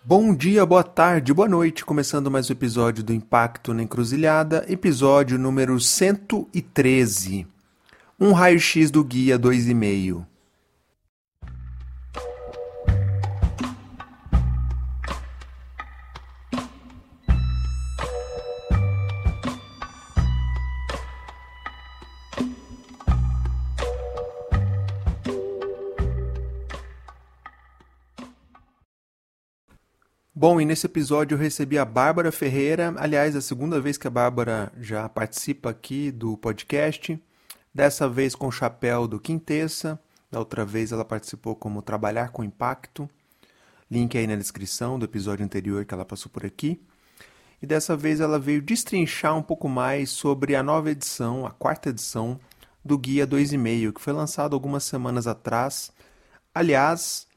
Bom dia, boa tarde, boa noite. Começando mais um episódio do Impacto na Encruzilhada, episódio número 113. Um raio-x do Guia 2,5. Bom, e nesse episódio eu recebi a Bárbara Ferreira. Aliás, é a segunda vez que a Bárbara já participa aqui do podcast. Dessa vez com o chapéu do Quintessa. Da outra vez ela participou como Trabalhar com Impacto. Link aí na descrição do episódio anterior que ela passou por aqui. E dessa vez ela veio destrinchar um pouco mais sobre a nova edição, a quarta edição do Guia 2,5, que foi lançado algumas semanas atrás. Aliás,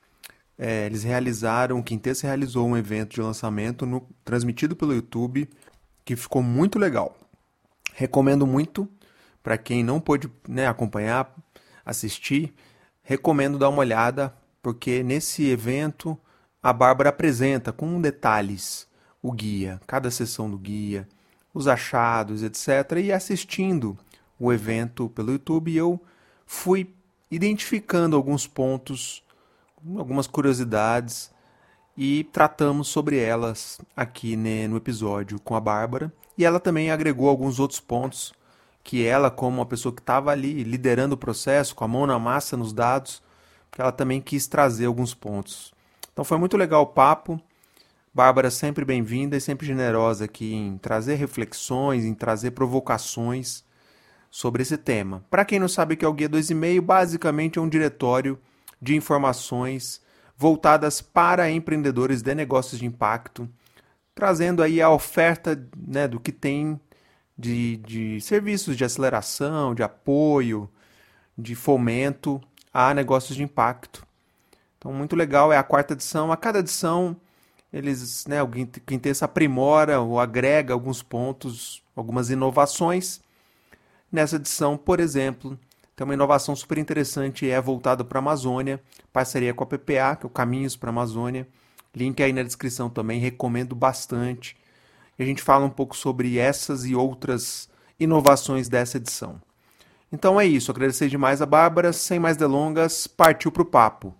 o Quintessa realizou um evento de lançamento transmitido pelo YouTube, que ficou muito legal. Recomendo muito, para quem não pôde acompanhar, assistir, recomendo dar uma olhada, porque nesse evento a Bárbara apresenta com detalhes o guia, cada sessão do guia, os achados, etc. E assistindo o evento pelo YouTube, eu fui identificando alguns pontos, algumas curiosidades e tratamos sobre elas aqui no episódio com a Bárbara. E ela também agregou alguns outros pontos que ela, como uma pessoa que estava ali liderando o processo, com a mão na massa nos dados, que ela também quis trazer alguns pontos. Então foi muito legal o papo. Bárbara sempre bem-vinda e sempre generosa aqui em trazer reflexões, em trazer provocações sobre esse tema. Para quem não sabe o que é o Guia 2,5, basicamente é um diretório de informações voltadas para empreendedores de negócios de impacto, trazendo aí a oferta do que tem de serviços de aceleração, de apoio, de fomento a negócios de impacto. Então, muito legal, é a quarta edição. A cada edição, o Quintessa aprimora ou agrega alguns pontos, algumas inovações. Nessa edição, por exemplo, tem uma inovação super interessante, é voltada para a Amazônia, parceria com a PPA, que é o Caminhos para a Amazônia. Link aí na descrição também, recomendo bastante. E a gente fala um pouco sobre essas e outras inovações dessa edição. Então é isso, agradecer demais a Bárbara, sem mais delongas, partiu para o papo.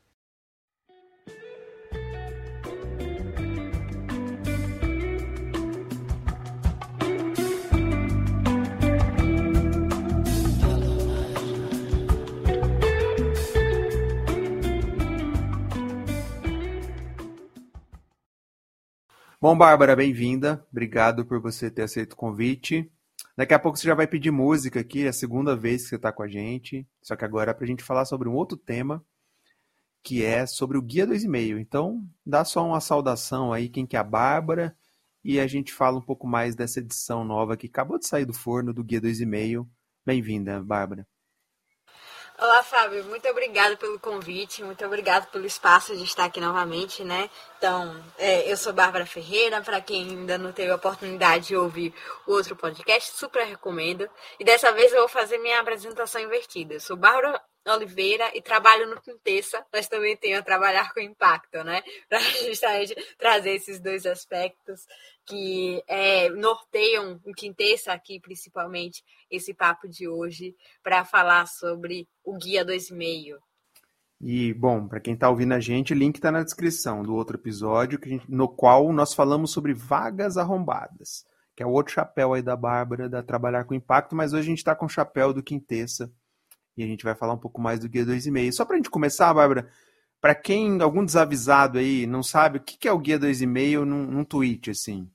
Bom, Bárbara, bem-vinda. Obrigado por você ter aceito o convite. Daqui a pouco você já vai pedir música aqui, é a segunda vez que você está com a gente. Só que agora é para a gente falar sobre um outro tema, que é sobre o Guia 2,5. Então, dá só uma saudação aí, quem que é a Bárbara, e a gente fala um pouco mais dessa edição nova que acabou de sair do forno do Guia 2,5. Bem-vinda, Bárbara. Olá, Fábio. Muito obrigada pelo convite, muito obrigado pelo espaço de estar aqui novamente, né? Então, eu sou Bárbara Ferreira, para quem ainda não teve a oportunidade de ouvir o outro podcast, super recomendo. E dessa vez eu vou fazer minha apresentação invertida. Eu sou Bárbara Oliveira e trabalho no Quintessa, mas também tenho a trabalhar com impacto, né? Para justamente trazer esses dois aspectos que norteiam o Quintessa aqui, principalmente, esse papo de hoje, para falar sobre o Guia 2,5. E, bom, para quem está ouvindo a gente, o link está na descrição do outro episódio, no qual nós falamos sobre vagas arrombadas, que é o outro chapéu aí da Bárbara, da Trabalhar com Impacto, mas hoje a gente está com o chapéu do Quintessa, e a gente vai falar um pouco mais do Guia 2,5. Só para a gente começar, Bárbara, para quem, algum desavisado aí, não sabe, o que é o Guia 2,5 num tweet, assim?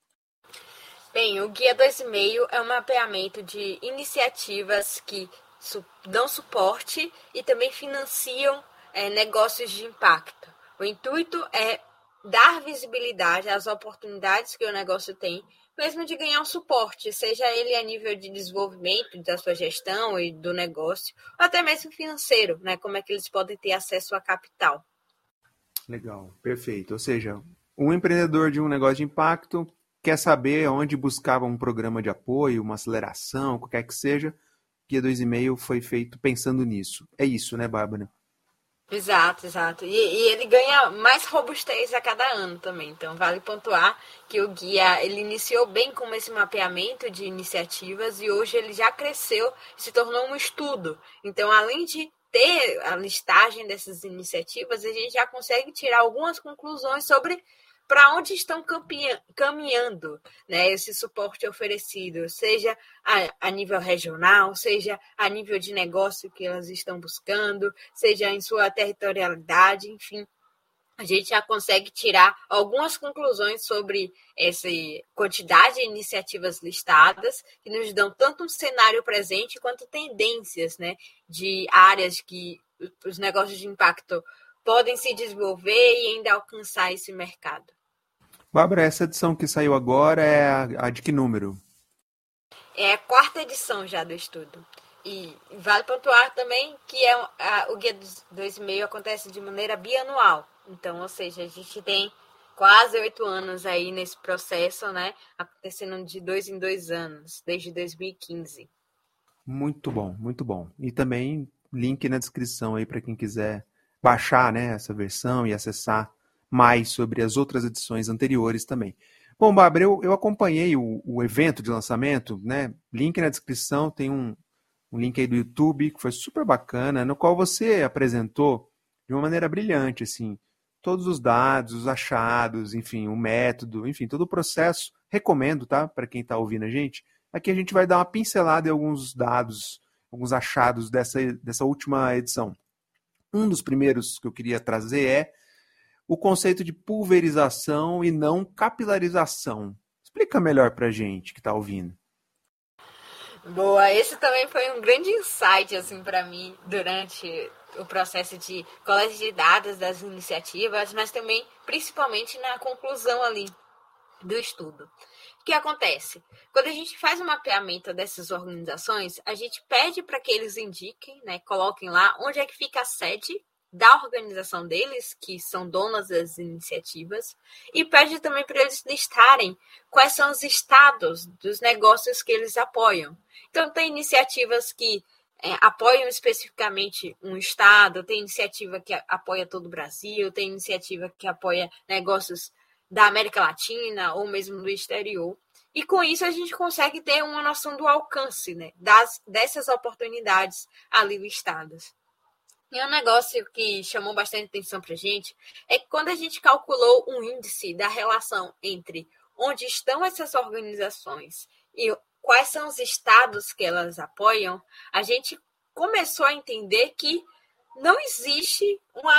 Bem, o Guia 2,5 é um mapeamento de iniciativas que dão suporte e também financiam negócios de impacto. O intuito é dar visibilidade às oportunidades que o negócio tem, mesmo de ganhar um suporte, seja ele a nível de desenvolvimento da sua gestão e do negócio, ou até mesmo financeiro, né? Como é que eles podem ter acesso a capital. Legal, perfeito. Ou seja, um empreendedor de um negócio de impacto quer saber onde buscava um programa de apoio, uma aceleração, qualquer que seja. Guia 2,5 foi feito pensando nisso. É isso, né, Bárbara? Exato, exato. E ele ganha mais robustez a cada ano também. Então, vale pontuar que o guia ele iniciou bem com esse mapeamento de iniciativas e hoje ele já cresceu e se tornou um estudo. Então, além de ter a listagem dessas iniciativas, a gente já consegue tirar algumas conclusões sobre para onde estão caminhando, né, esse suporte oferecido, seja a nível regional, seja a nível de negócio que elas estão buscando, seja em sua territorialidade, enfim. A gente já consegue tirar algumas conclusões sobre essa quantidade de iniciativas listadas, que nos dão tanto um cenário presente quanto tendências, né, de áreas que os negócios de impacto podem se desenvolver e ainda alcançar esse mercado. Bárbara, essa edição que saiu agora é a de que número? É a quarta edição já do estudo. E vale pontuar também que o Guia 2,5 acontece de maneira bianual. Então, ou seja, a gente tem quase 8 anos aí nesse processo, né? Acontecendo de 2 em 2 anos, desde 2015. Muito bom, muito bom. E também link na descrição aí para quem quiser baixar, né, essa versão e acessar mais sobre as outras edições anteriores também. Bom, Bárbara, eu acompanhei o evento de lançamento, né? Link na descrição, tem um link aí do YouTube que foi super bacana, no qual você apresentou de uma maneira brilhante, assim, todos os dados, os achados, enfim, o método, enfim, todo o processo. Recomendo, tá? Para quem está ouvindo a gente. Aqui a gente vai dar uma pincelada em alguns dados, alguns achados dessa última edição. Um dos primeiros que eu queria trazer é o conceito de pulverização e não capilarização. Explica melhor para a gente que está ouvindo. Boa, esse também foi um grande insight assim para mim durante o processo de coleta de dados das iniciativas, mas também principalmente na conclusão ali do estudo. O que acontece? Quando a gente faz o mapeamento dessas organizações, a gente pede para que eles indiquem, né, coloquem lá onde é que fica a sede da organização deles, que são donas das iniciativas, e pede também para eles listarem quais são os estados dos negócios que eles apoiam. Então, tem iniciativas que apoiam especificamente um estado, tem iniciativa que apoia todo o Brasil, tem iniciativa que apoia negócios da América Latina ou mesmo do exterior. E com isso a gente consegue ter uma noção do alcance, né, dessas oportunidades ali listadas. E um negócio que chamou bastante atenção para a gente é que quando a gente calculou um índice da relação entre onde estão essas organizações e quais são os estados que elas apoiam, a gente começou a entender que não existe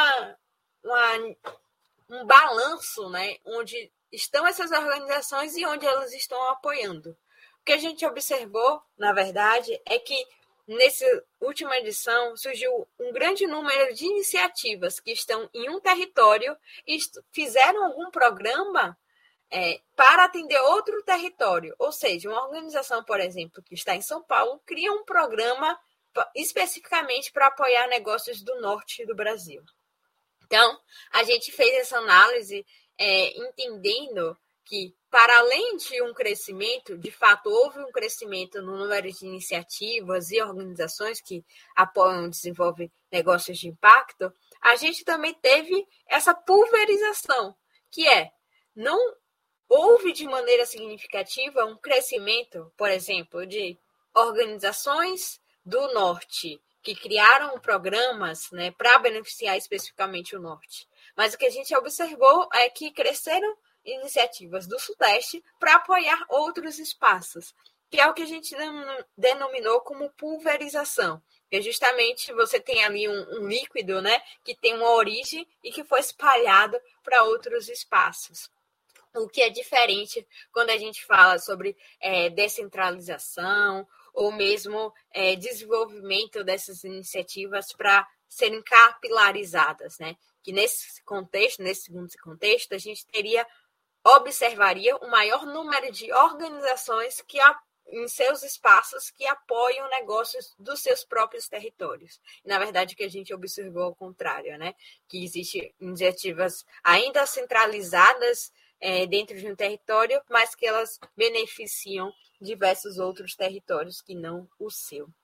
um balanço, né, onde estão essas organizações e onde elas estão apoiando. O que a gente observou, na verdade, é que nessa última edição surgiu um grande número de iniciativas que estão em um território e fizeram algum programa para atender outro território. Ou seja, uma organização, por exemplo, que está em São Paulo, cria um programa especificamente para apoiar negócios do norte do Brasil. Então, a gente fez essa análise entendendo que, para além de um crescimento, de fato, houve um crescimento no número de iniciativas e organizações que apoiam e desenvolvem negócios de impacto, a gente também teve essa pulverização, que não houve de maneira significativa um crescimento, por exemplo, de organizações do norte que criaram programas, né, para beneficiar especificamente o norte. Mas o que a gente observou é que cresceram iniciativas do Sudeste para apoiar outros espaços, que é o que a gente denominou como pulverização. Que justamente você tem ali um líquido, né, que tem uma origem e que foi espalhado para outros espaços. O que é diferente quando a gente fala sobre descentralização ou mesmo desenvolvimento dessas iniciativas para serem capilarizadas, né? Que nesse contexto, nesse segundo contexto, a gente observaria o maior número de organizações que em seus espaços que apoiam negócios dos seus próprios territórios. E, na verdade, o que a gente observou ao contrário, né? Que existem iniciativas ainda centralizadas dentro de um território, mas que elas beneficiam diversos outros territórios que não o seu.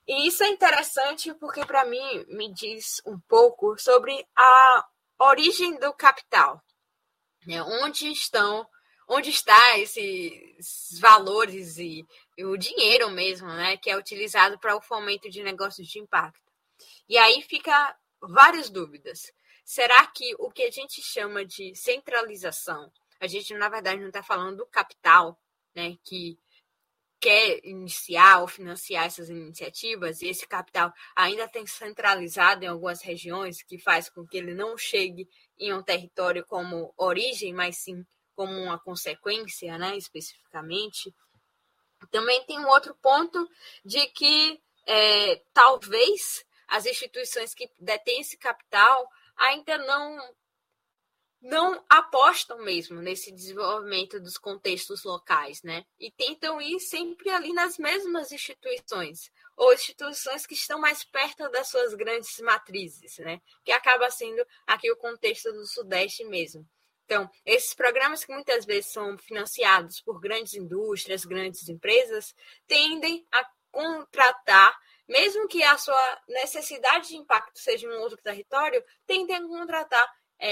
E isso é interessante porque, para mim, me diz um pouco sobre a origem do capital, né? Onde está esses valores e o dinheiro mesmo, né, que é utilizado para o fomento de negócios de impacto. E aí fica várias dúvidas. Será que o que a gente chama de centralização, a gente na verdade não está falando do capital, né, que quer iniciar ou financiar essas iniciativas, e esse capital ainda tem centralizado em algumas regiões, que faz com que ele não chegue em um território como origem, mas sim como uma consequência, né, especificamente. Também tem um outro ponto de que talvez as instituições que detêm esse capital ainda não apostam mesmo nesse desenvolvimento dos contextos locais, né? E tentam ir sempre ali nas mesmas instituições, ou instituições que estão mais perto das suas grandes matrizes, né? Que acaba sendo aqui o contexto do Sudeste mesmo. Então, esses programas que muitas vezes são financiados por grandes indústrias, grandes empresas, tendem a contratar, mesmo que a sua necessidade de impacto seja em um outro território, tendem a contratar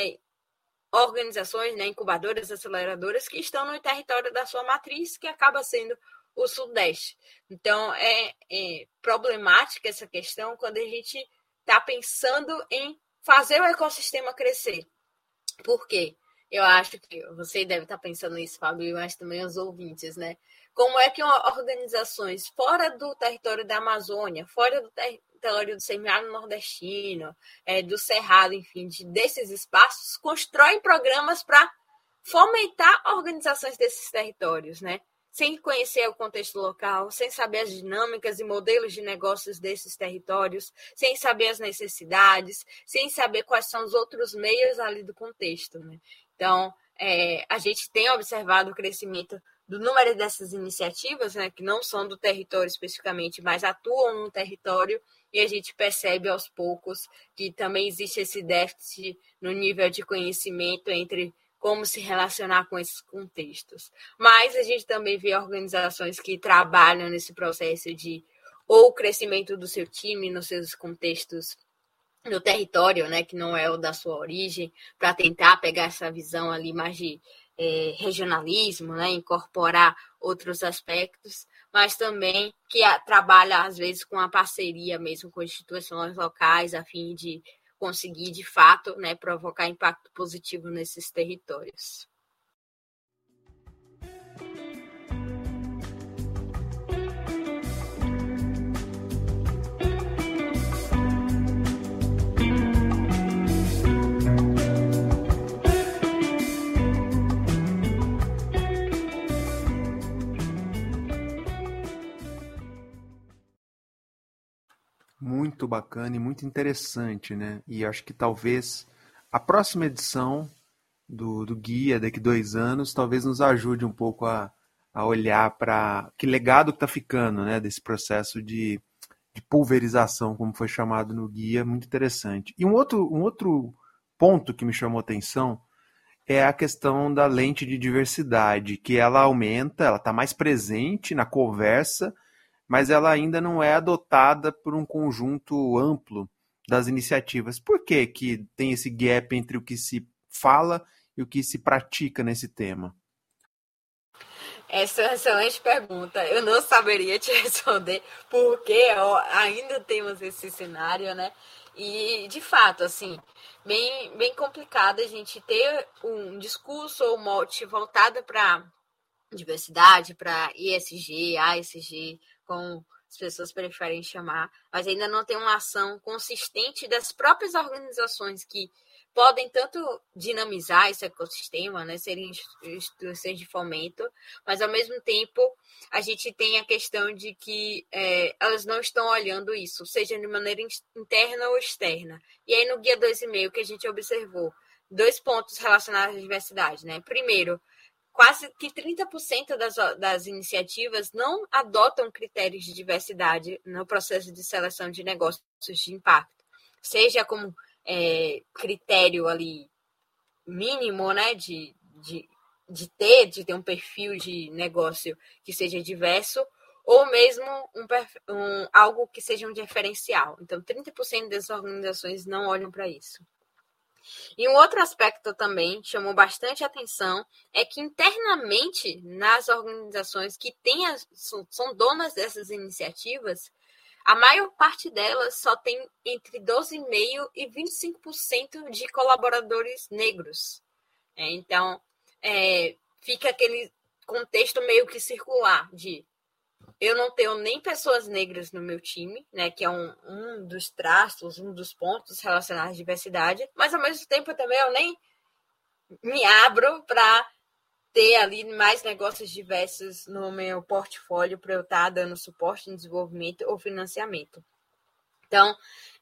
organizações, né, incubadoras, aceleradoras que estão no território da sua matriz, que acaba sendo o Sudeste. Então, é problemática essa questão quando a gente está pensando em fazer o ecossistema crescer. Por quê? Eu acho que você deve estar pensando nisso, Fábio, mas também os ouvintes, né? Como é que organizações fora do território da Amazônia, fora do território do semiárido nordestino, do Cerrado, enfim, desses espaços, constroem programas para fomentar organizações desses territórios, né? Sem conhecer o contexto local, sem saber as dinâmicas e modelos de negócios desses territórios, sem saber as necessidades, sem saber quais são os outros meios ali do contexto, né? Então, a gente tem observado o crescimento do número dessas iniciativas, né, que não são do território especificamente, mas atuam no território, e a gente percebe aos poucos que também existe esse déficit no nível de conhecimento entre como se relacionar com esses contextos. Mas a gente também vê organizações que trabalham nesse processo de ou crescimento do seu time nos seus contextos no território, né, que não é o da sua origem, para tentar pegar essa visão ali mais de regionalismo, né, incorporar outros aspectos, mas também que trabalha, às vezes, com a parceria mesmo com instituições locais, a fim de conseguir, de fato, né, provocar impacto positivo nesses territórios. Muito bacana e muito interessante, né? E acho que talvez a próxima edição do guia, daqui 2 anos, talvez nos ajude um pouco a olhar para que legado que está ficando, né? Desse processo de pulverização, como foi chamado no guia, muito interessante. E um outro ponto que me chamou a atenção é a questão da lente de diversidade, que ela aumenta, ela está mais presente na conversa, mas ela ainda não é adotada por um conjunto amplo das iniciativas. Por que que tem esse gap entre o que se fala e o que se pratica nesse tema? Essa é uma excelente pergunta. Eu não saberia te responder porque ainda temos esse cenário, né? E, de fato, assim, bem complicado a gente ter um discurso ou mote voltado para diversidade, para ESG, ASG, como as pessoas preferem chamar, mas ainda não tem uma ação consistente das próprias organizações que podem tanto dinamizar esse ecossistema, né, serem instituições de fomento, mas ao mesmo tempo a gente tem a questão de que elas não estão olhando isso, seja de maneira interna ou externa. E aí no guia 2,5 que a gente observou 2 pontos relacionados à diversidade, né? Primeiro, quase que 30% das iniciativas não adotam critérios de diversidade no processo de seleção de negócios de impacto, seja como critério ali mínimo, né, de ter um perfil de negócio que seja diverso, ou mesmo algo que seja um diferencial. Então, 30% das organizações não olham para isso. E um outro aspecto também chamou bastante atenção é que internamente nas organizações que são donas dessas iniciativas, a maior parte delas só tem entre 12,5% e 25% de colaboradores negros. Então, fica aquele contexto meio que circular de eu não tenho nem pessoas negras no meu time, né, que é um dos traços, um dos pontos relacionados à diversidade, mas ao mesmo tempo também eu nem me abro para ter ali mais negócios diversos no meu portfólio para eu estar dando suporte em desenvolvimento ou financiamento. Então,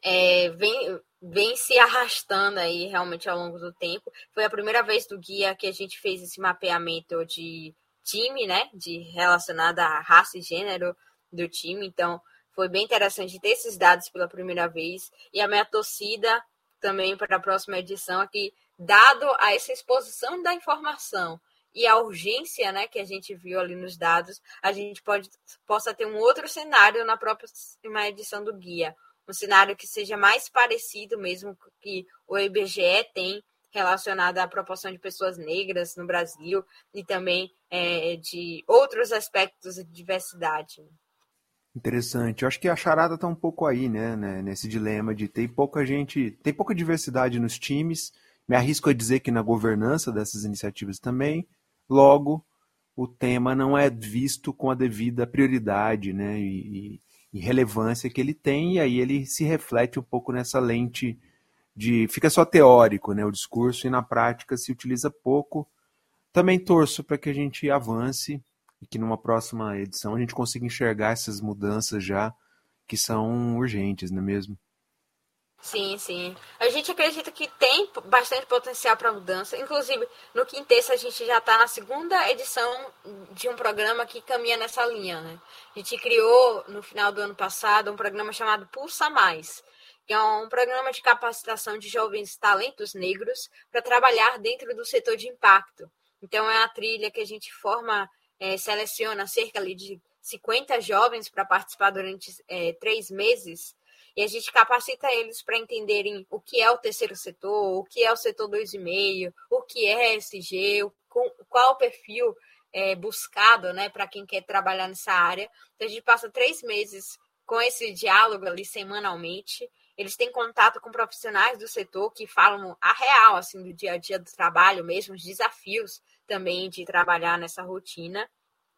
vem se arrastando aí realmente ao longo do tempo. Foi a primeira vez do guia que a gente fez esse mapeamento de time, né, relacionado à raça e gênero do time. Então, foi bem interessante ter esses dados pela primeira vez. E a minha torcida também para a próxima edição é que, dado a essa exposição da informação e a urgência, né, que a gente viu ali nos dados, a gente possa ter um outro cenário na próxima edição do guia. Um cenário que seja mais parecido mesmo que o IBGE tem relacionado à proporção de pessoas negras no Brasil e também de outros aspectos de diversidade. Interessante. Eu acho que a charada está um pouco aí, né, nesse dilema de tem pouca diversidade nos times. Me arrisco a dizer que na governança dessas iniciativas também. Logo, o tema não é visto com a devida prioridade, né, e relevância que ele tem, e aí ele se reflete um pouco nessa lente fica só teórico, né, o discurso, e na prática se utiliza pouco. Também torço para que a gente avance e que numa próxima edição a gente consiga enxergar essas mudanças já que são urgentes, não é mesmo? Sim, sim. A gente acredita que tem bastante potencial para mudança. Inclusive, no Quinteça, a gente já está na segunda edição de um programa que caminha nessa linha, né? A gente criou, no final do ano passado, um programa chamado Pulsa Mais, que é um programa de capacitação de jovens talentos negros para trabalhar dentro do setor de impacto. Então, é a trilha que a gente seleciona cerca ali de 50 jovens para participar durante 3 meses, e a gente capacita eles para entenderem o que é o terceiro setor, o que é o setor 2,5, o que é ESG, qual o perfil buscado, né, para quem quer trabalhar nessa área. Então, a gente passa 3 meses com esse diálogo ali semanalmente. Eles têm contato com profissionais do setor que falam a real, assim, do dia a dia do trabalho mesmo, os desafios também de trabalhar nessa rotina.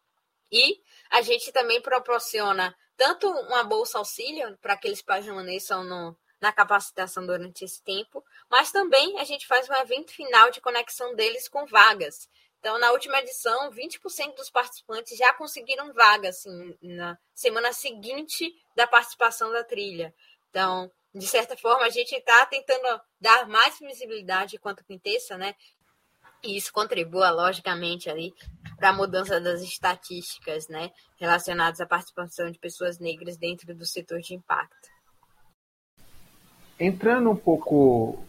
E a gente também proporciona tanto uma bolsa auxílio para que eles permaneçam na capacitação durante esse tempo, mas também a gente faz um evento final de conexão deles com vagas. Então, na última edição, 20% dos participantes já conseguiram vaga, assim, na semana seguinte da participação da trilha. Então, de certa forma, a gente está tentando dar mais visibilidade quanto Quinteça, né? E isso contribua, logicamente, ali para a mudança das estatísticas, né, relacionadas à participação de pessoas negras dentro do setor de impacto. Entrando um pouco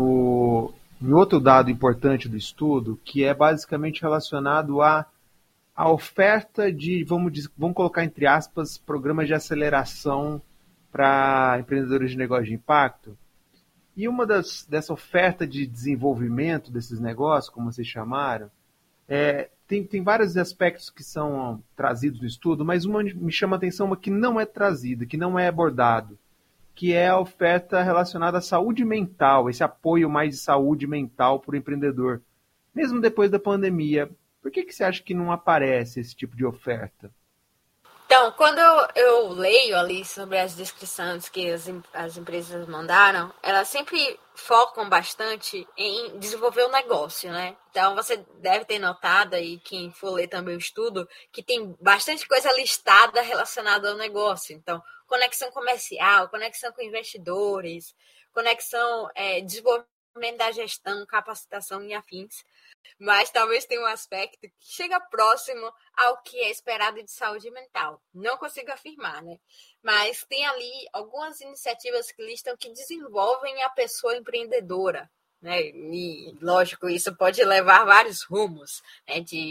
em outro dado importante do estudo, que é basicamente relacionado à oferta de, vamos colocar entre aspas, programas de aceleração para empreendedores de negócio de impacto. E dessa oferta de desenvolvimento desses negócios, como vocês chamaram, tem vários aspectos que são trazidos no estudo, mas uma me chama a atenção, uma que não é trazida, que não é abordado, que é a oferta relacionada à saúde mental, esse apoio mais de saúde mental para o empreendedor. Mesmo depois da pandemia, por que você acha que não aparece esse tipo de oferta? Então, quando eu leio ali sobre as descrições que as empresas mandaram, elas sempre focam bastante em desenvolver o negócio, né? Então, você deve ter notado aí, quem for ler também o estudo, que tem bastante coisa listada relacionada ao negócio. Então, conexão comercial, conexão com investidores, desenvolvimento da gestão, capacitação e afins. Mas talvez tenha um aspecto que chega próximo ao que é esperado de saúde mental. Não consigo afirmar, né? Mas tem ali algumas iniciativas que listam que desenvolvem a pessoa empreendedora, né? E, lógico, isso pode levar vários rumos, né? De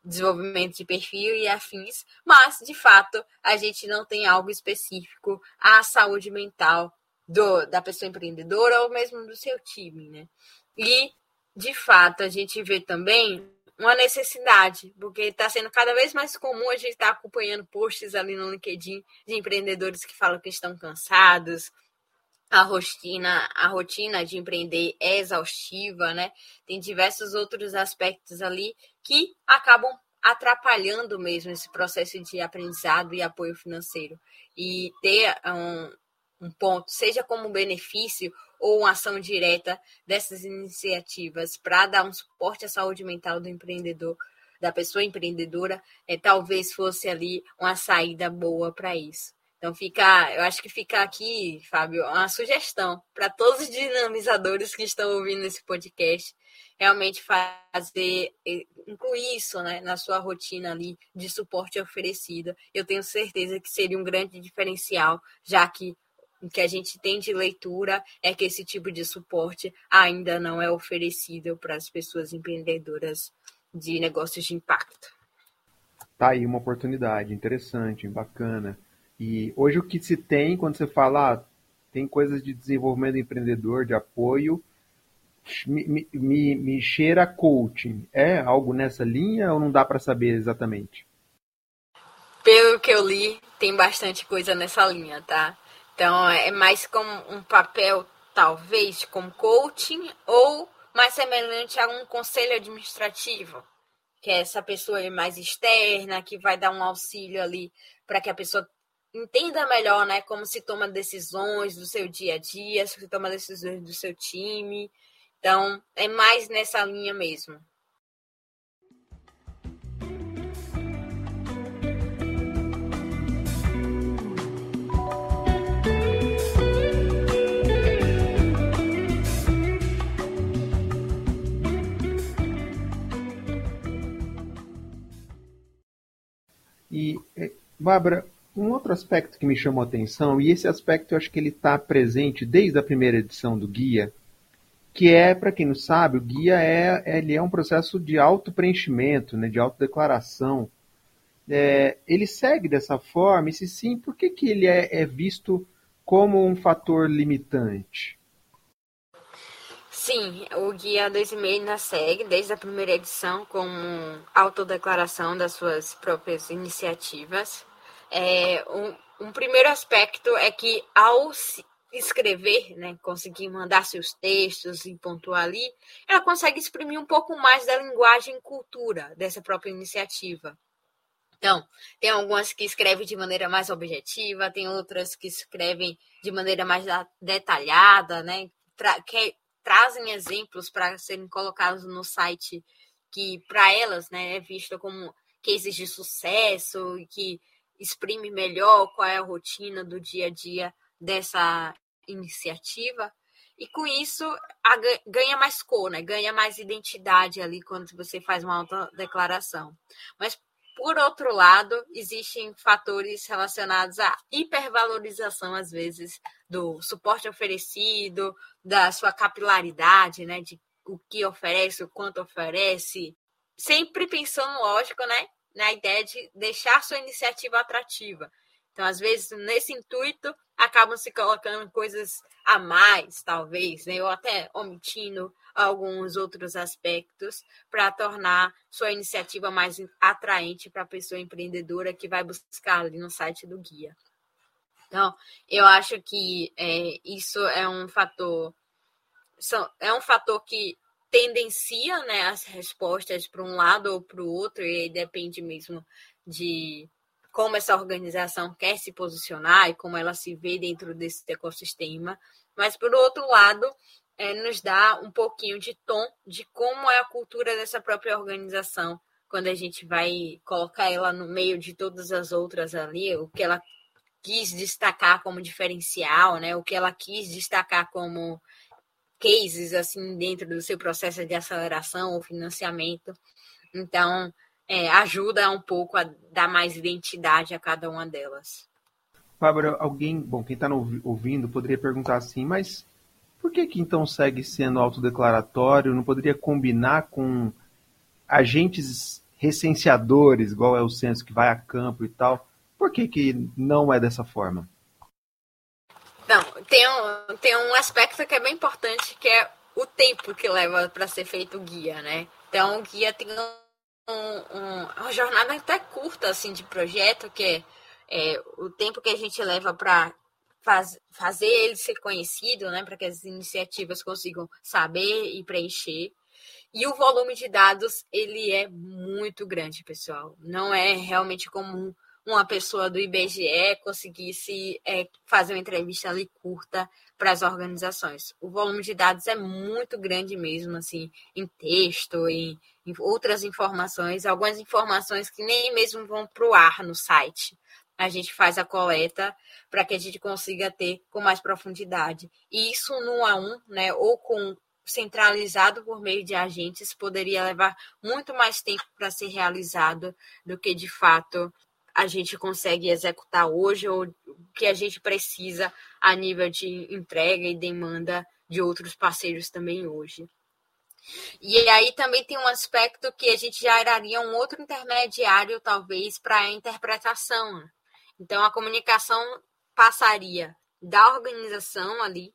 desenvolvimento de perfil e afins, mas, de fato, a gente não tem algo específico à saúde mental da pessoa empreendedora ou mesmo do seu time, né? E, de fato, a gente vê também uma necessidade, porque está sendo cada vez mais comum a gente estar acompanhando posts ali no LinkedIn de empreendedores que falam que estão cansados, a rotina de empreender é exaustiva, né? Tem diversos outros aspectos ali que acabam atrapalhando mesmo esse processo de aprendizado e apoio financeiro. E ter um ponto, seja como benefício ou uma ação direta dessas iniciativas para dar um suporte à saúde mental do empreendedor, da pessoa empreendedora, talvez fosse ali uma saída boa para isso. Então eu acho que fica aqui, Fábio, uma sugestão para todos os dinamizadores que estão ouvindo esse podcast, realmente incluir isso, né, na sua rotina ali de suporte oferecido. Eu tenho certeza que seria um grande diferencial, já que o que a gente tem de leitura é que esse tipo de suporte ainda não é oferecido para as pessoas empreendedoras de negócios de impacto. Tá aí uma oportunidade interessante, bacana. E hoje o que se tem, quando você fala, tem coisas de desenvolvimento empreendedor, de apoio, me cheira coaching. É algo nessa linha ou não dá para saber exatamente? Pelo que eu li, tem bastante coisa nessa linha, tá? Então, é mais como um papel, talvez, como coaching ou mais semelhante a um conselho administrativo, que é essa pessoa mais externa, que vai dar um auxílio ali para que a pessoa entenda melhor, né, como se toma decisões do seu dia a dia, se toma decisões do seu time. Então, é mais nessa linha mesmo. E, Bárbara, um outro aspecto que me chamou a atenção, e esse aspecto eu acho que ele está presente desde a primeira edição do guia, que é, para quem não sabe, o guia ele é um processo de auto-preenchimento, né, de autodeclaração. Ele segue dessa forma, e se sim, por que ele é visto como um fator limitante? Sim, o Guia 2,5 ainda segue desde a primeira edição com autodeclaração das suas próprias iniciativas. Um primeiro aspecto é que ao escrever, né, conseguir mandar seus textos e pontuar ali, ela consegue exprimir um pouco mais da linguagem e cultura dessa própria iniciativa. Então, tem algumas que escrevem de maneira mais objetiva, tem outras que escrevem de maneira mais detalhada, né, que trazem exemplos para serem colocados no site que, para elas, né, é visto como cases de sucesso e que exprime melhor qual é a rotina do dia a dia dessa iniciativa. E com isso, ganha mais cor, né? Ganha mais identidade ali quando você faz uma autodeclaração. Mas, por outro lado, existem fatores relacionados à hipervalorização, às vezes, do suporte oferecido, da sua capilaridade, né? De o que oferece, o quanto oferece. Sempre pensando, lógico, né? Na ideia de deixar sua iniciativa atrativa. Então, às vezes, nesse intuito, acabam se colocando coisas a mais, talvez, né? Ou até omitindo alguns outros aspectos para tornar sua iniciativa mais atraente para a pessoa empreendedora que vai buscar ali no site do guia. Então, eu acho que isso é um fator que tendencia, né, as respostas para um lado ou para o outro, e aí depende mesmo de como essa organização quer se posicionar e como ela se vê dentro desse ecossistema. Mas, por outro lado, nos dá um pouquinho de tom de como é a cultura dessa própria organização, quando a gente vai colocar ela no meio de todas as outras ali, o que ela quis destacar como diferencial, né, o que ela quis destacar como cases assim dentro do seu processo de aceleração ou financiamento. Então, ajuda um pouco a dar mais identidade a cada uma delas. Bárbara, quem está ouvindo poderia perguntar assim, mas por que então segue sendo autodeclaratório? Não poderia combinar com agentes recenseadores, igual é o censo que vai a campo e tal. Por que não é dessa forma? Não, tem um aspecto que é bem importante, que é o tempo que leva para ser feito o guia, né? Então, o guia tem uma jornada até curta, assim, de projeto, que é o tempo que a gente leva para fazer ele ser conhecido, né? Para que as iniciativas consigam saber e preencher. E o volume de dados, ele é muito grande, pessoal. Não é realmente comum uma pessoa do IBGE conseguisse fazer uma entrevista ali curta para as organizações. O volume de dados é muito grande mesmo, assim, em texto, em outras informações, algumas informações que nem mesmo vão para o ar no site. A gente faz a coleta para que a gente consiga ter com mais profundidade. E isso no 1 a 1, né, ou com centralizado por meio de agentes, poderia levar muito mais tempo para ser realizado do que, de fato, a gente consegue executar hoje ou o que a gente precisa a nível de entrega e demanda de outros parceiros também hoje. E aí também tem um aspecto que a gente geraria um outro intermediário, talvez, para a interpretação. Então, a comunicação passaria da organização ali,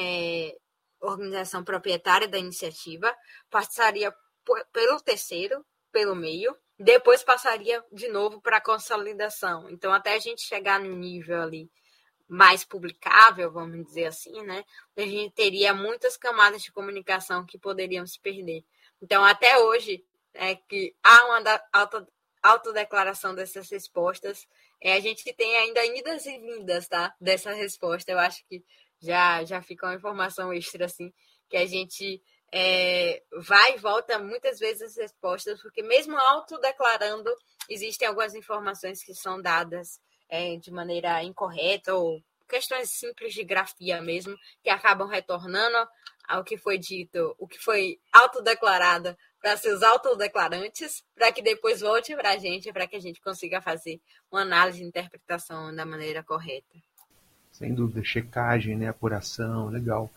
organização proprietária da iniciativa, passaria pelo terceiro, pelo meio, depois passaria de novo para a consolidação. Então, até a gente chegar no nível ali mais publicável, vamos dizer assim, né? A gente teria muitas camadas de comunicação que poderiam se perder. Então, até hoje, que há uma autodeclaração dessas respostas, a gente tem ainda idas e vindas, tá? Dessa resposta. Eu acho que já fica uma informação extra, assim, que a gente vai e volta muitas vezes as respostas, porque mesmo autodeclarando, existem algumas informações que são dadas de maneira incorreta ou questões simples de grafia mesmo, que acabam retornando ao que foi dito, o que foi autodeclarado para seus autodeclarantes, para que depois volte para a gente, para que a gente consiga fazer uma análise e interpretação da maneira correta. Sem dúvida, checagem, né, apuração, legal.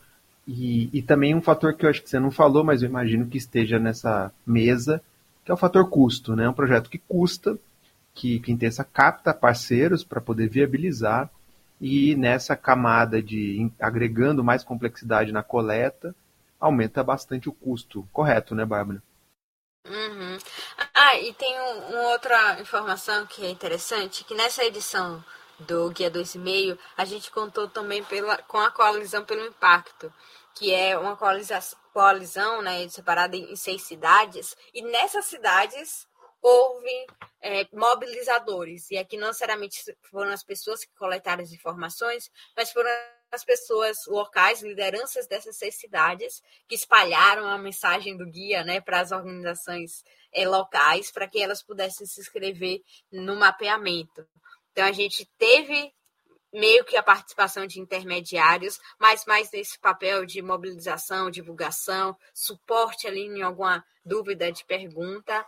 E também um fator que eu acho que você não falou, mas eu imagino que esteja nessa mesa, que é o fator custo, né? Um projeto que custa, que Quintessa capta parceiros para poder viabilizar, e nessa camada de agregando mais complexidade na coleta, aumenta bastante o custo. Correto, né, Bárbara? Uhum. E tem uma outra informação que é interessante, que nessa edição do Guia 2,5, a gente contou também com a Coalizão pelo Impacto, que é uma coalizão, né, separada em 6 cidades, e nessas cidades houve mobilizadores, e aqui não necessariamente foram as pessoas que coletaram as informações, mas foram as pessoas locais, lideranças dessas 6 cidades, que espalharam a mensagem do guia, né, para as organizações locais, para que elas pudessem se inscrever no mapeamento. Então, a gente teve meio que a participação de intermediários, mas mais nesse papel de mobilização, divulgação, suporte ali em alguma dúvida de pergunta,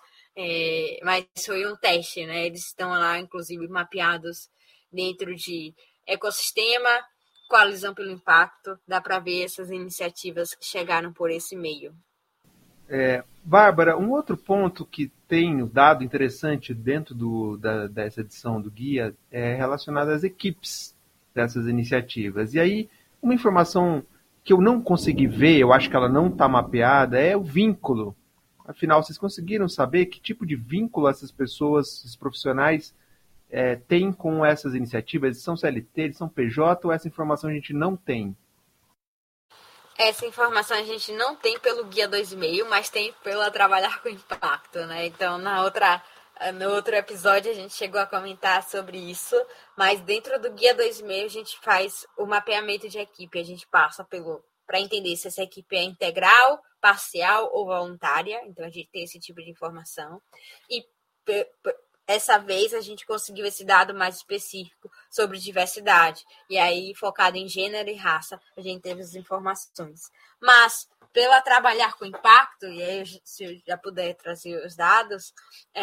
mas foi um teste, né? Eles estão lá, inclusive, mapeados dentro de ecossistema, coalizão pelo impacto, dá para ver essas iniciativas que chegaram por esse meio. Bárbara, um outro ponto que tem dado interessante dentro dessa edição do guia é relacionado às equipes dessas iniciativas. E aí, uma informação que eu não consegui ver, eu acho que ela não está mapeada, é o vínculo. Afinal, vocês conseguiram saber que tipo de vínculo essas pessoas, esses profissionais, têm com essas iniciativas? Eles são CLT, eles são PJ ou essa informação a gente não tem? Essa informação a gente não tem pelo Guia 2,5, mas tem pelo Trabalhar com Impacto, né? Então, no outro episódio a gente chegou a comentar sobre isso, mas dentro do Guia 2,5 a gente faz o mapeamento de equipe, a gente passa para entender se essa equipe é integral, parcial ou voluntária, então a gente tem esse tipo de informação. E essa vez a gente conseguiu esse dado mais específico sobre diversidade. E aí, focado em gênero e raça, a gente teve as informações. Mas, pela trabalhar com impacto, e aí, se eu já puder trazer os dados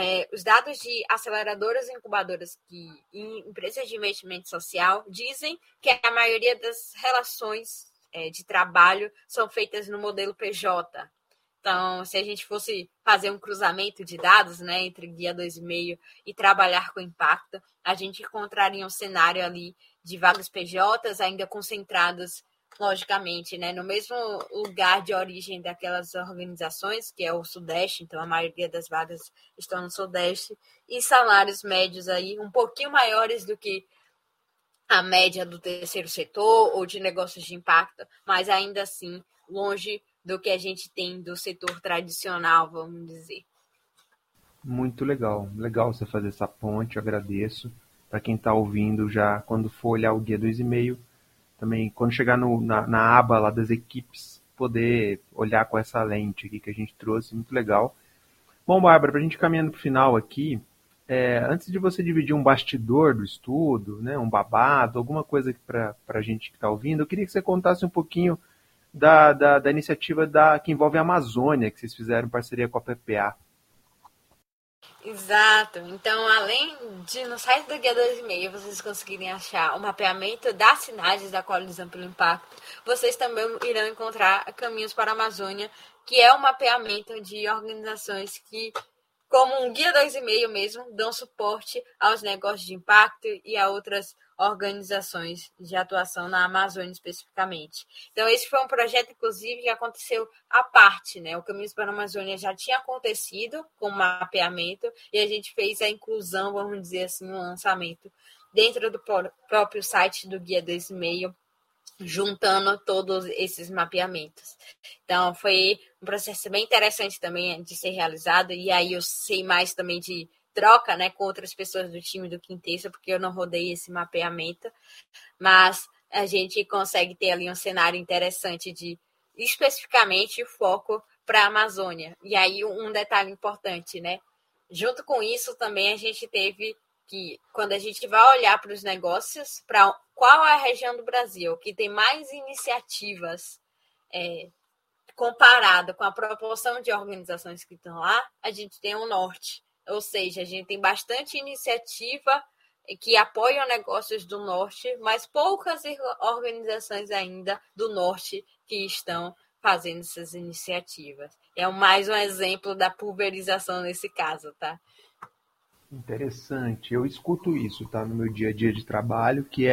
de aceleradoras e incubadoras em empresas de investimento social dizem que a maioria das relações de trabalho são feitas no modelo PJ. Então, se a gente fosse fazer um cruzamento de dados, né, entre Guia 2,5 e trabalhar com impacto, a gente encontraria um cenário ali de vagas PJs ainda concentradas, logicamente, né, no mesmo lugar de origem daquelas organizações, que é o Sudeste, então a maioria das vagas estão no Sudeste, e salários médios aí um pouquinho maiores do que a média do terceiro setor ou de negócios de impacto, mas ainda assim longe do que a gente tem do setor tradicional, vamos dizer. Muito legal. Legal você fazer essa ponte, eu agradeço. Para quem está ouvindo já, quando for olhar o Guia 2,5, também quando chegar na aba lá das equipes, poder olhar com essa lente aqui que a gente trouxe, muito legal. Bom, Bárbara, para a gente ir caminhando para o final aqui, antes de você dividir um bastidor do estudo, né, um babado, alguma coisa para a gente que está ouvindo, eu queria que você contasse um pouquinho da iniciativa que envolve a Amazônia, que vocês fizeram em parceria com a PPA. Exato. Então, além de no site do Guia 2,5 vocês conseguirem achar o mapeamento das cidades da Coalizão pelo Impacto, vocês também irão encontrar Caminhos para a Amazônia, que é um mapeamento de organizações que, como um Guia 2,5 mesmo, dão suporte aos negócios de impacto e a outras organizações de atuação na Amazônia especificamente. Então, esse foi um projeto, inclusive, que aconteceu à parte, né? O Caminhos para a Amazônia já tinha acontecido com mapeamento e a gente fez a inclusão, vamos dizer assim, um lançamento dentro do próprio site do Guia 2,5, juntando todos esses mapeamentos. Então, foi um processo bem interessante também de ser realizado, e aí eu sei mais também de troca, né, com outras pessoas do time do Quintessa, porque eu não rodei esse mapeamento, mas a gente consegue ter ali um cenário interessante de, especificamente, foco para a Amazônia. E aí um detalhe importante, né, junto com isso também a gente teve que, quando a gente vai olhar para os negócios, para qual é a região do Brasil que tem mais iniciativas comparado com a proporção de organizações que estão lá, a gente tem o norte. Ou seja, a gente tem bastante iniciativa que apoiam negócios do norte, mas poucas organizações ainda do norte que estão fazendo essas iniciativas. É mais um exemplo da pulverização nesse caso, tá? Interessante. Eu escuto isso, tá, no meu dia a dia de trabalho, que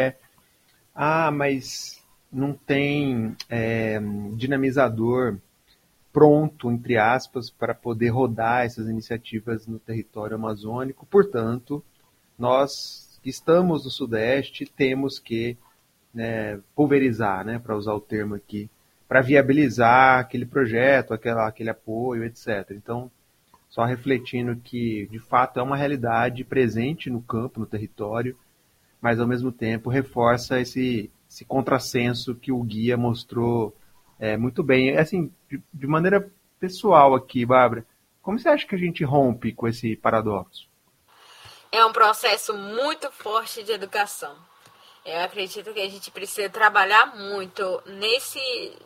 mas não tem dinamizador pronto, entre aspas, para poder rodar essas iniciativas no território amazônico. Portanto, nós que estamos no Sudeste temos que, né, pulverizar, né, para usar o termo aqui, para viabilizar aquele projeto, aquele apoio, etc. Então, só refletindo que, de fato, é uma realidade presente no campo, no território, mas, ao mesmo tempo, reforça esse contrassenso que o guia mostrou muito bem. Assim, de maneira pessoal aqui, Bárbara, como você acha que a gente rompe com esse paradoxo? É um processo muito forte de educação. Eu acredito que a gente precisa trabalhar muito nesse...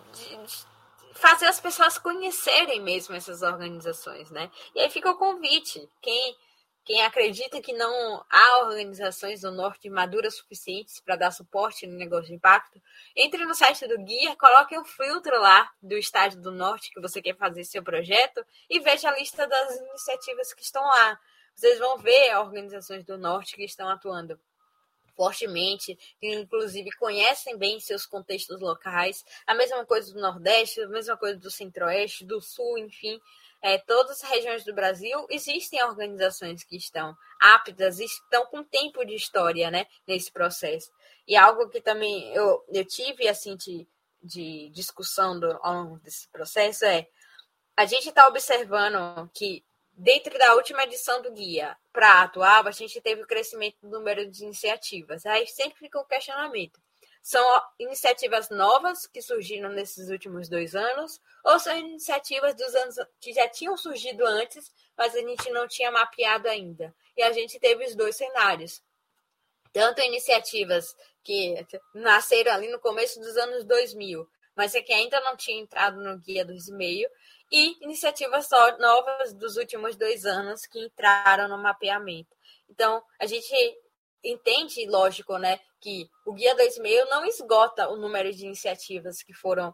fazer as pessoas conhecerem mesmo essas organizações, né? E aí fica o convite. Quem acredita que não há organizações do Norte maduras suficientes para dar suporte no negócio de impacto, entre no site do guia, coloque um filtro lá do estado do Norte que você quer fazer seu projeto e veja a lista das iniciativas que estão lá. Vocês vão ver organizações do Norte que estão atuando fortemente, que inclusive conhecem bem seus contextos locais, a mesma coisa do Nordeste, a mesma coisa do Centro-Oeste, do Sul, enfim, todas as regiões do Brasil existem organizações que estão aptas, estão com tempo de história, né, nesse processo. E algo que também eu tive assim de discussão ao longo desse processo a gente está observando que dentro da última edição do guia para a atual, a gente teve o crescimento do número de iniciativas. Aí sempre fica o questionamento. São iniciativas novas que surgiram nesses últimos 2 anos ou são iniciativas dos anos que já tinham surgido antes, mas a gente não tinha mapeado ainda? E a gente teve os 2 cenários. Tanto iniciativas que nasceram ali no começo dos anos 2000, mas que ainda não tinha entrado no Guia 2,5, e iniciativas novas dos últimos 2 anos que entraram no mapeamento. Então, a gente entende, lógico, né, que o Guia 2,5 não esgota o número de iniciativas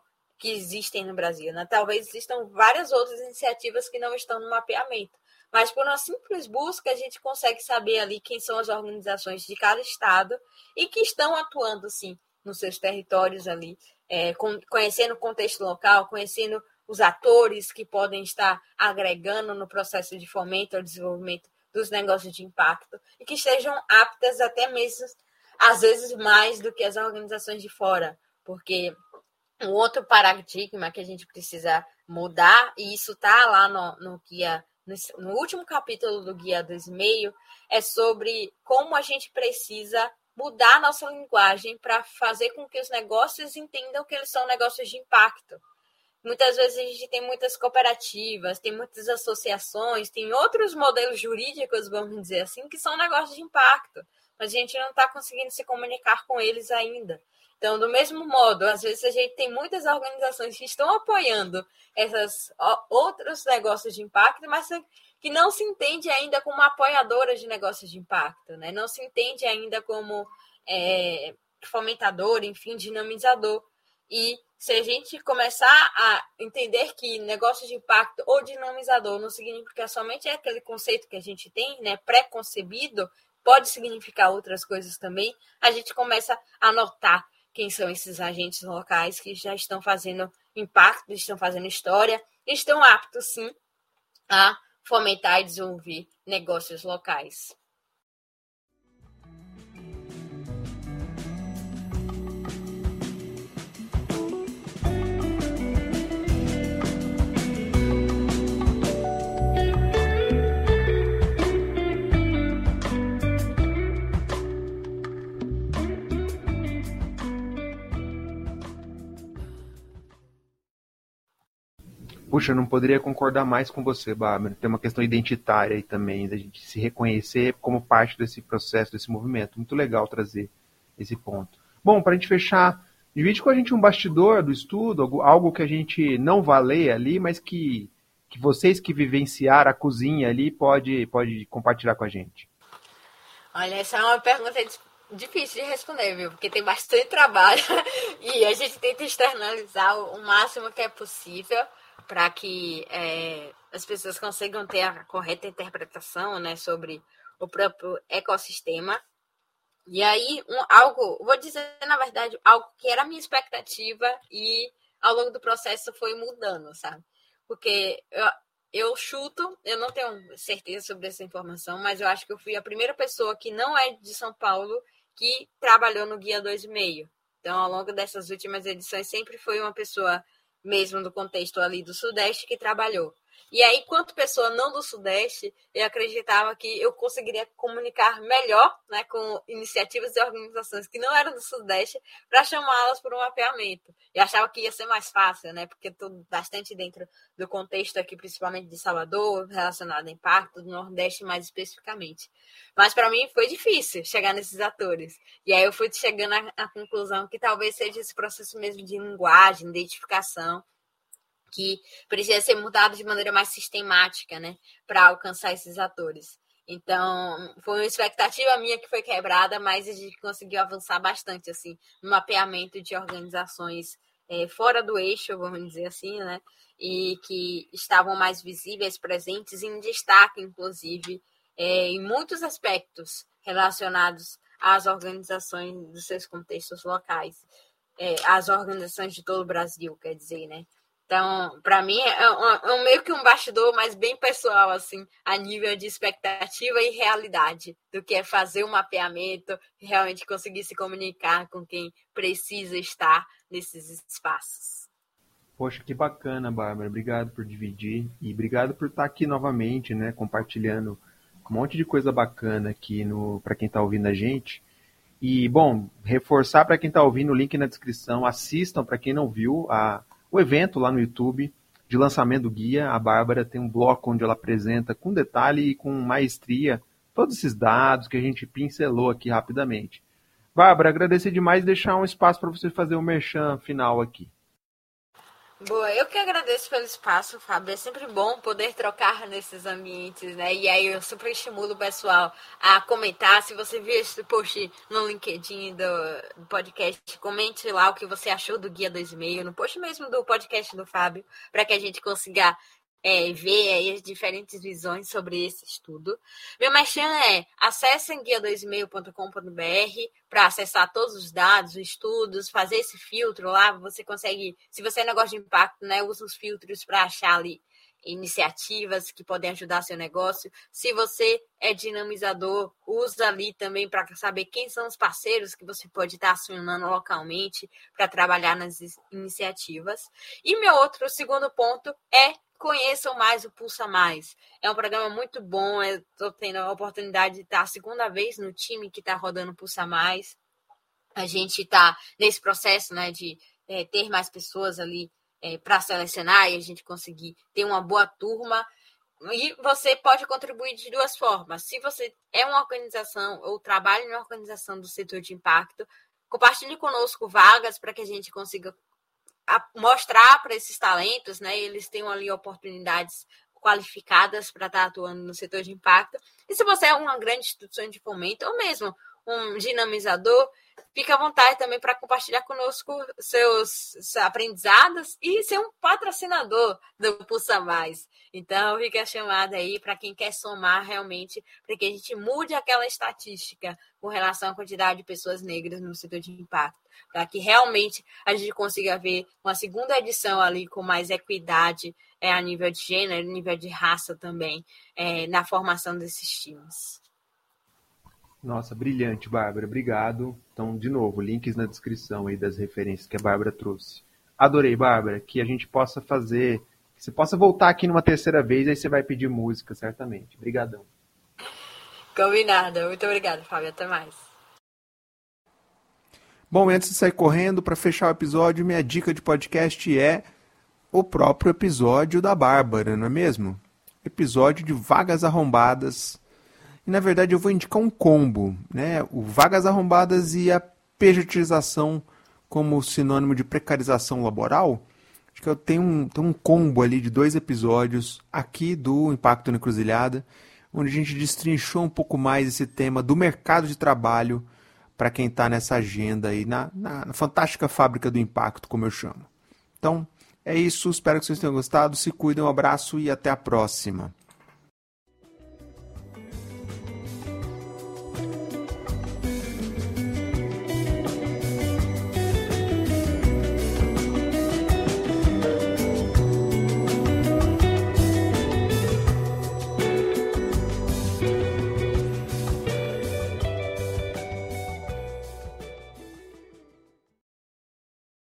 que existem no Brasil, né? Talvez existam várias outras iniciativas que não estão no mapeamento, mas por uma simples busca a gente consegue saber ali quem são as organizações de cada estado e que estão atuando, sim, nos seus territórios ali, conhecendo o contexto local, conhecendo os atores que podem estar agregando no processo de fomento ao desenvolvimento dos negócios de impacto e que estejam aptas até mesmo, às vezes, mais do que as organizações de fora, porque um outro paradigma que a gente precisa mudar, e isso está lá no guia, no último capítulo do Guia 2,5, é sobre como a gente precisa mudar a nossa linguagem para fazer com que os negócios entendam que eles são negócios de impacto. Muitas vezes a gente tem muitas cooperativas, tem muitas associações, tem outros modelos jurídicos, vamos dizer assim, que são negócios de impacto, mas a gente não está conseguindo se comunicar com eles ainda. Então, do mesmo modo, às vezes a gente tem muitas organizações que estão apoiando esses outros negócios de impacto, mas que não se entende ainda como apoiadoras de negócios de impacto, né? Não se entende ainda como fomentador, enfim, dinamizador. E se a gente começar a entender que negócio de impacto ou dinamizador não significa somente aquele conceito que a gente tem, né, pré-concebido, pode significar outras coisas também, a gente começa a notar quem são esses agentes locais que já estão fazendo impacto, estão fazendo história, estão aptos, sim, a fomentar e desenvolver negócios locais. Puxa, eu não poderia concordar mais com você, Bárbara. Tem uma questão identitária aí também, da gente se reconhecer como parte desse processo, desse movimento. Muito legal trazer esse ponto. Bom, para a gente fechar, divide com a gente um bastidor do estudo, algo que a gente não vai ler ali, mas que vocês que vivenciaram a cozinha ali pode compartilhar com a gente. Olha, essa é uma pergunta difícil de responder, viu? Porque tem bastante trabalho e a gente tenta externalizar o máximo que é possível para que as pessoas consigam ter a correta interpretação, né, sobre o próprio ecossistema. E aí, vou dizer, na verdade, algo que era a minha expectativa e ao longo do processo foi mudando, sabe? Porque eu chuto, eu não tenho certeza sobre essa informação, mas eu acho que eu fui a primeira pessoa que não é de São Paulo que trabalhou no Guia 2,5. Então, ao longo dessas últimas edições, sempre foi uma pessoa mesmo do contexto ali do Sudeste que trabalhou. E aí, quanto pessoa não do Sudeste, eu acreditava que eu conseguiria comunicar melhor, né, com iniciativas e organizações que não eram do Sudeste para chamá-las para um mapeamento. Eu achava que ia ser mais fácil, né, porque estou bastante dentro do contexto aqui, principalmente de Salvador, relacionado a impacto, do Nordeste mais especificamente. Mas para mim foi difícil chegar nesses atores. E aí eu fui chegando à conclusão que talvez seja esse processo mesmo de linguagem, identificação, que precisa ser mudado de maneira mais sistemática, né, para alcançar esses atores. Então, foi uma expectativa minha que foi quebrada, mas a gente conseguiu avançar bastante, assim, no mapeamento de organizações fora do eixo, vamos dizer assim, né, e que estavam mais visíveis, presentes, em destaque, inclusive, em muitos aspectos relacionados às organizações dos seus contextos locais, às organizações de todo o Brasil, quer dizer, né. Então, para mim, é meio que um bastidor, mas bem pessoal, assim, a nível de expectativa e realidade, do que é fazer um mapeamento, realmente conseguir se comunicar com quem precisa estar nesses espaços. Poxa, que bacana, Bárbara. Obrigado por dividir e obrigado por estar aqui novamente, né, compartilhando um monte de coisa bacana aqui para quem está ouvindo a gente. E, bom, reforçar para quem está ouvindo o link na descrição, assistam para quem não viu o evento lá no YouTube de lançamento do guia. A Bárbara tem um bloco onde ela apresenta com detalhe e com maestria todos esses dados que a gente pincelou aqui rapidamente. Bárbara, agradecer demais e deixar um espaço para você fazer o merchan final aqui. Boa, eu que agradeço pelo espaço, Fábio. É sempre bom poder trocar nesses ambientes, né? E aí eu super estimulo o pessoal a comentar. Se você viu esse post no LinkedIn do podcast, comente lá o que você achou do Guia 2,5, no post mesmo do podcast do Fábio, para que a gente consiga ver aí as diferentes visões sobre esse estudo. Meu merchan acessem guia2,5.com.br para acessar todos os dados, estudos, fazer esse filtro lá. Você consegue, se você é negócio de impacto, né, usa os filtros para achar ali iniciativas que podem ajudar seu negócio. Se você é dinamizador, usa ali também para saber quem são os parceiros que você pode estar acionando localmente para trabalhar nas iniciativas. E meu outro segundo ponto conheçam mais o Pulsa Mais. É um programa muito bom, eu estou tendo a oportunidade de estar a segunda vez no time que está rodando o Pulsa Mais. A gente está nesse processo, né, de ter mais pessoas ali para selecionar e a gente conseguir ter uma boa turma. E você pode contribuir de duas formas. Se você é uma organização ou trabalha em uma organização do setor de impacto, compartilhe conosco vagas para que a gente consiga mostrar para esses talentos, né? Eles tenham ali oportunidades qualificadas para estar atuando no setor de impacto. E se você é uma grande instituição de fomento ou mesmo um dinamizador, fica à vontade também para compartilhar conosco seus aprendizados e ser um patrocinador do Pulsa Mais. Então, fica a chamada aí para quem quer somar realmente, para que a gente mude aquela estatística com relação à quantidade de pessoas negras no setor de impacto, para que realmente a gente consiga ver uma segunda edição ali com mais equidade a nível de gênero, nível de raça também, na formação desses times. Nossa, brilhante, Bárbara. Obrigado. Então, de novo, links na descrição aí das referências que a Bárbara trouxe. Adorei, Bárbara, que a gente possa fazer, que você possa voltar aqui numa terceira vez, aí você vai pedir música, certamente. Obrigadão. Combinado. Muito obrigada, Fábio. Até mais. Bom, antes de sair correndo, para fechar o episódio, minha dica de podcast é o próprio episódio da Bárbara, não é mesmo? Episódio de Vagas Arrombadas. E, na verdade, eu vou indicar um combo, né? O Vagas Arrombadas e a pejotização como sinônimo de precarização laboral. Acho que eu tenho um combo ali de 2 episódios aqui do Impacto na Encruzilhada, onde a gente destrinchou um pouco mais esse tema do mercado de trabalho para quem está nessa agenda aí, na fantástica fábrica do impacto, como eu chamo. Então, é isso. Espero que vocês tenham gostado. Se cuidem, um abraço e até a próxima.